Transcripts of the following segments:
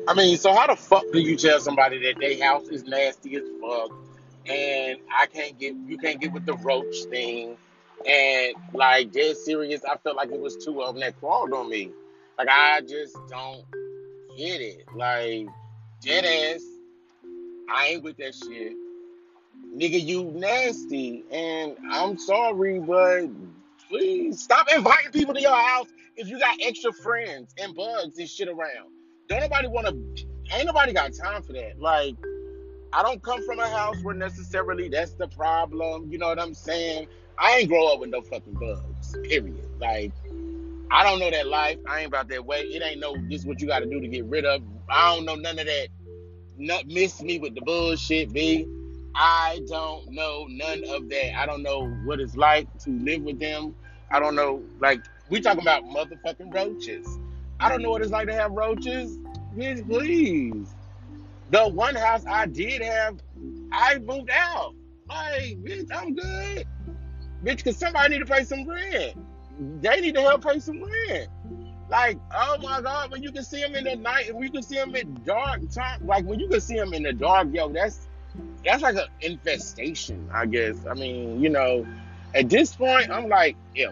I mean, so how the fuck do you tell somebody that their house is nasty as fuck and you can't get with the roach thing and like dead serious? I felt like it was two of them that crawled on me. Like I just don't get it. Like dead ass, I ain't with that shit. Nigga, you nasty, and I'm sorry, but please stop inviting people to your house if you got extra friends and bugs and shit around. Don't nobody want to. Ain't nobody got time for that. Like, I don't come from a house where necessarily that's the problem. You know what I'm saying? I ain't grow up with no fucking bugs. Period. Like, I don't know that life. I ain't about that way. It ain't no. This is what you got to do to get rid of. I don't know none of that. Not miss me with the bullshit, B. I don't know none of that. I don't know what it's like to live with them. I don't know, like, we talking about motherfucking roaches. I don't know what it's like to have roaches. Bitch, please. The one house I did have, I moved out. Like, bitch, I'm good. Bitch, because somebody need to pay some rent. They need to help pay some rent. Like, oh my God, when you can see them in the night and we can see them in dark time, like when you can see them in the dark, yo, that's like an infestation, I guess. I mean, at this point, I'm like, yo,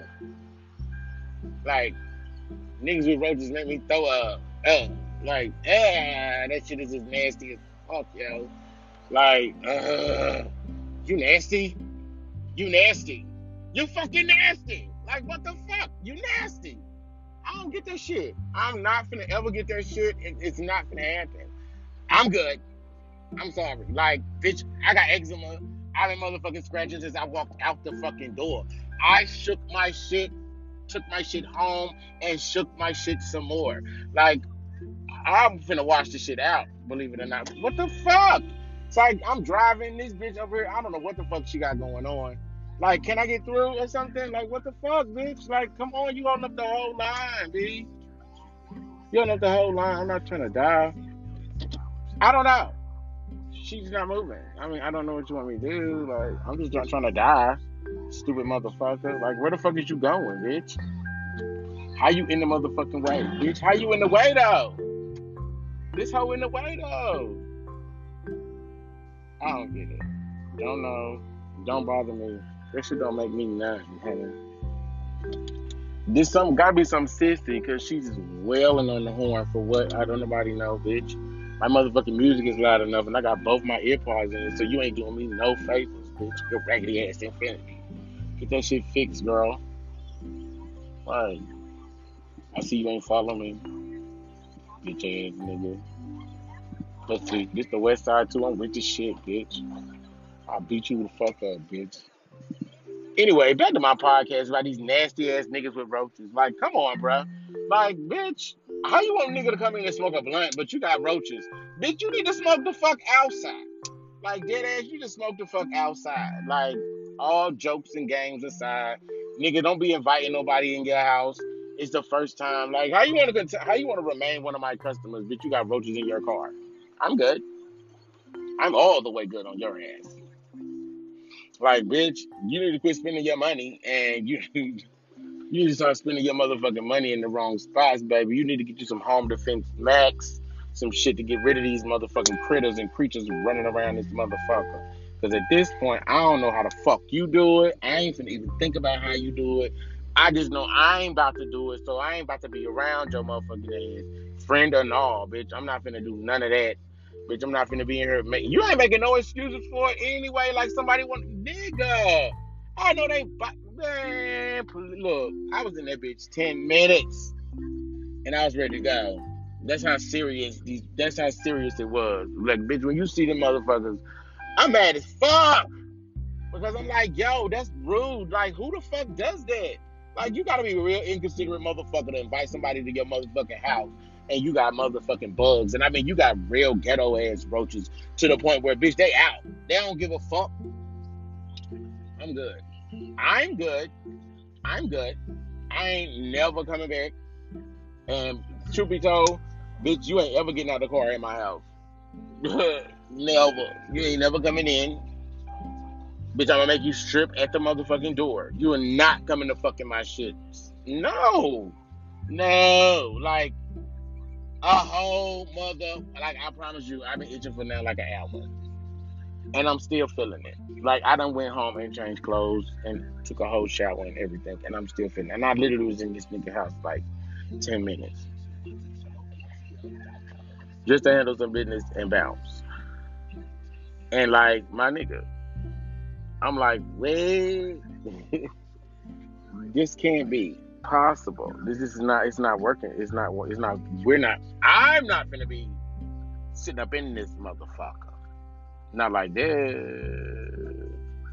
like niggas with roaches make me throw up. Like, that shit is just nasty as fuck, yo. Like, you nasty? You nasty? You fucking nasty? Like, what the fuck? You nasty? I don't get that shit. I'm not finna ever get that shit. It's not finna happen. I'm good. I'm sorry. Like, bitch, I got eczema. I've been motherfucking scratching since I walked out the fucking door. I shook my shit, took my shit home, and shook my shit some more. Like, I'm finna wash this shit out, believe it or not. What the fuck? It's like I'm driving this bitch over here. I don't know what the fuck she got going on. Like, can I get through or something? Like, what the fuck, bitch? Like, come on, you holding up the whole line, B. You holding up the whole line. I'm not trying to die. I don't know. She's not moving. I mean, I don't know what you want me to do. Like, I'm just not trying to die. Stupid motherfucker. Like, where the fuck is you going, bitch? How you in the motherfucking way, bitch? How you in the way, though? This hoe in the way, though. I don't get it. Don't know. Don't bother me. That shit don't make me nothing, honey. This some gotta be some sissy because she's just wailing on the horn for what I don't nobody know, bitch. My motherfucking music is loud enough and I got both my earpods in it, so you ain't doing me no favors, bitch. Your raggedy ass infinity. Get that shit fixed, girl. Like, I see you ain't following me. Bitch ass nigga. Let's see. This the west side too. I'm with the shit, bitch. I'll beat you the fuck up, bitch. Anyway, back to my podcast about these nasty ass niggas with roaches. Like, come on, bro. Like, bitch, how you want a nigga to come in and smoke a blunt, but you got roaches? Bitch, you need to smoke the fuck outside. Like, dead ass, you just smoke the fuck outside. Like, all jokes and games aside, nigga, don't be inviting nobody in your house. It's the first time. Like, how you want to remain one of my customers, bitch? You got roaches in your car. I'm good. I'm all the way good on your ass. Like, bitch, you need to quit spending your money, and you you need to start spending your motherfucking money in the wrong spots, baby. You need to get you some home defense max, some shit to get rid of these motherfucking critters and creatures running around this motherfucker. Because at this point, I don't know how the fuck you do it. I ain't finna even think about how you do it. I just know I ain't about to do it, so I ain't about to be around your motherfucking ass. Friend or no, bitch. I'm not finna do none of that. Bitch, I'm not finna be in here. You ain't making no excuses for it anyway. Like somebody want, nigga. I know they, man. Look, I was in that bitch 10 minutes, and I was ready to go. That's how serious these. That's how serious it was. Like, bitch, when you see them motherfuckers, I'm mad as fuck because I'm like, yo, that's rude. Like, who the fuck does that? Like, you gotta be a real inconsiderate motherfucker to invite somebody to your motherfucking house and you got motherfucking bugs. And I mean, you got real ghetto ass roaches to the point where, bitch, they out. They don't give a fuck. I'm good. I'm good. I'm good. I ain't never coming back. And truth be told, bitch, you ain't ever getting out of the car in my house. Never. You ain't never coming in. Bitch, I'm gonna make you strip at the motherfucking door. You are not coming to fucking my shit. No. No. Like, A whole like I promise you, I've been itching for now like an hour. And I'm still feeling it. Like I done went home and changed clothes and took a whole shower and everything, and I'm still feeling it. And I literally was in this nigga house like 10 minutes just to handle some business and bounce. And like my nigga, I'm like, wait, this can't be possible. This is not. It's not working. It's not. It's not. We're not. I'm not gonna be sitting up in this motherfucker. Not like this.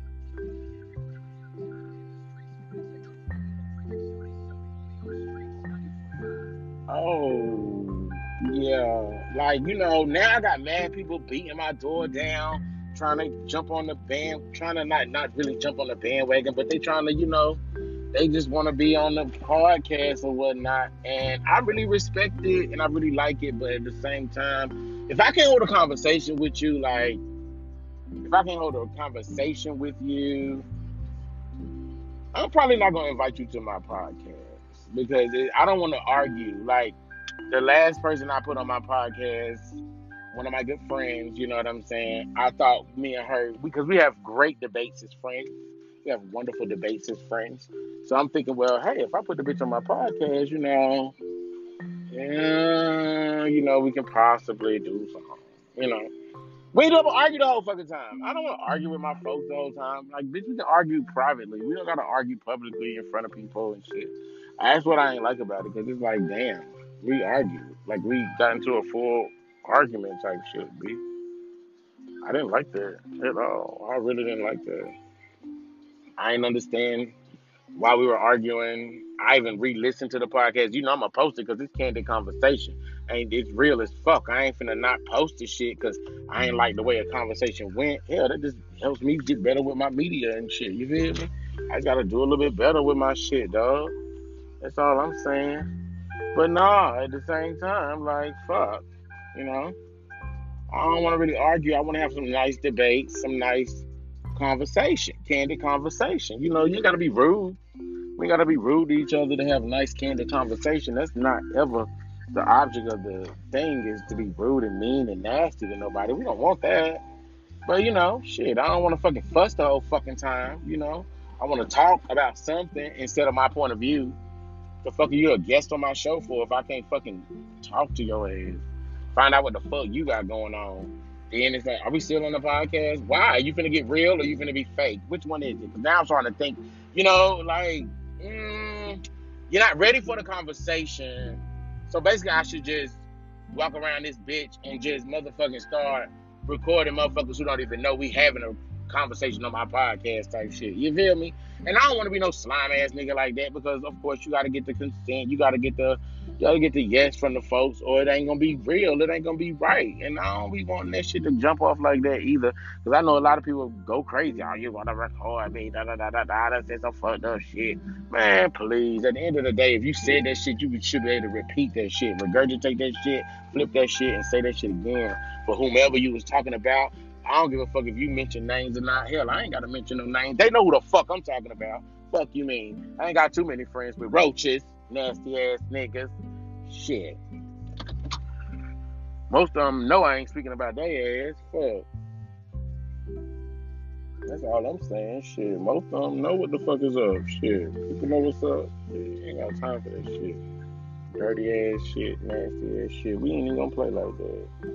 Oh, yeah. Like, now I got mad people beating my door down, trying to jump on the band, trying to not really jump on the bandwagon, but they trying to, they just want to be on the podcast or whatnot. And I really respect it and I really like it, but at the same time, if I can't hold a conversation with you, like, if I can't hold a conversation with you, I'm probably not going to invite you to my podcast because I don't want to argue. Like, the last person I put on my podcast, one of my good friends, you know what I'm saying? I thought me and her, because we have great debates as friends. We have wonderful debates as friends. So I'm thinking, well, hey, if I put the bitch on my podcast, yeah, we can possibly do something, you know. We don't argue the whole fucking time. I don't want to argue with my folks the whole time. Like, bitch, we can argue privately. We don't got to argue publicly in front of people and shit. That's what I ain't like about it, because it's like, damn, we argued. Like, we got into a full argument type shit, B. I didn't like that at all. I really didn't like that. I didn't understand while we were arguing. I even re-listened to the podcast. I'm gonna post it because it's candid conversation. And it's real as fuck. I ain't finna not post this shit because I ain't like the way a conversation went. Hell, that just helps me get better with my media and shit. You feel me? I just gotta do a little bit better with my shit, dog. That's all I'm saying. But nah, at the same time, like, fuck. You know? I don't want to really argue. I want to have some nice debates, some nice conversation, candid conversation. You got to be rude. We got to be rude to each other to have nice, candid conversation. That's not ever the object of the thing, is to be rude and mean and nasty to nobody. We don't want that. But, shit, I don't want to fucking fuss the whole fucking time. I want to talk about something instead of my point of view. The fuck are you a guest on my show for if I can't fucking talk to your ass? Find out what the fuck you got going on. Then it's like, are we still on the podcast? Why? Are you finna get real or you finna be fake? Which one is it? Because now I'm starting to think, like, you're not ready for the conversation. So basically, I should just walk around this bitch and just motherfucking start recording motherfuckers who don't even know we having a conversation on my podcast type shit. You feel me? And I don't want to be no slime ass nigga like that, because of course you gotta get the consent, you gotta get the yes from the folks, or it ain't gonna be real, it ain't gonna be right. And I don't be wanting that shit to jump off like that either, because I know a lot of people go crazy. Oh, you wanna record me? Da da da da da. That's some fucked up shit. Man, please. At the end of the day, if you said that shit, you should be able to repeat that shit, regurgitate that shit, flip that shit, and say that shit again for whomever you was talking about. I don't give a fuck if you mention names or not. Hell, I ain't got to mention no names. They know who the fuck I'm talking about. Fuck you mean. I ain't got too many friends with roaches, nasty ass niggas. Shit. Most of them know I ain't speaking about their ass. Fuck. That's all I'm saying. Shit. Most of them know what the fuck is up. Shit. People know what's up. Yeah, ain't got time for that shit. Dirty ass shit, nasty ass shit. We ain't even gonna play like that.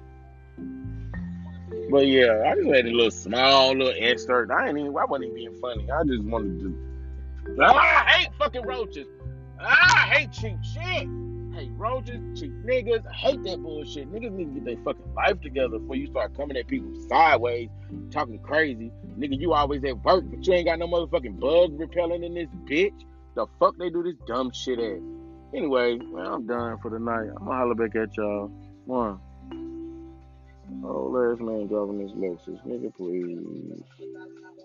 But yeah, I just had a little small little excerpt. I wasn't even being funny. I just wanted to. I hate fucking roaches. I hate cheap shit. I hate roaches, cheap niggas. I hate that bullshit. Niggas need to get their fucking life together before you start coming at people sideways, talking crazy. Nigga, you always at work, but you ain't got no motherfucking bug repelling in this bitch. The fuck they do this dumb shit at? Anyway, man, I'm done for the night. I'm gonna holler back at y'all. One. Oh, last man driving this Lexus. Nigga, please.